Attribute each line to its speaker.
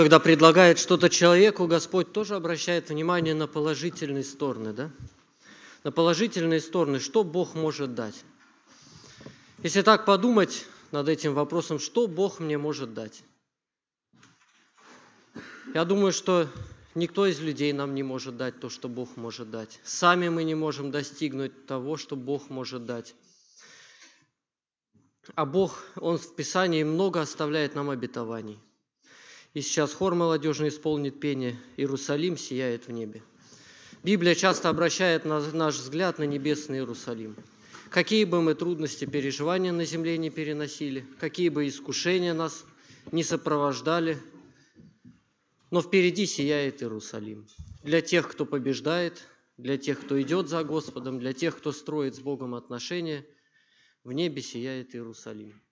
Speaker 1: Когда предлагает что-то человеку, Господь тоже обращает внимание на положительные стороны, да? На положительные стороны, что Бог может дать. Если так подумать над этим вопросом, что Бог мне может дать? Я думаю, что никто из людей нам не может дать то, что Бог может дать. Сами мы не можем достигнуть того, что Бог может дать. А Бог, Он в Писании много оставляет нам обетований. И сейчас хор молодежный исполнит пение «Иерусалим сияет в небе». Библия часто обращает наш взгляд на небесный Иерусалим. Какие бы мы трудности, переживания на земле не переносили, какие бы искушения нас не сопровождали, но впереди сияет Иерусалим. Для тех, кто побеждает, для тех, кто идет за Господом, для тех, кто строит с Богом отношения, в небе сияет Иерусалим.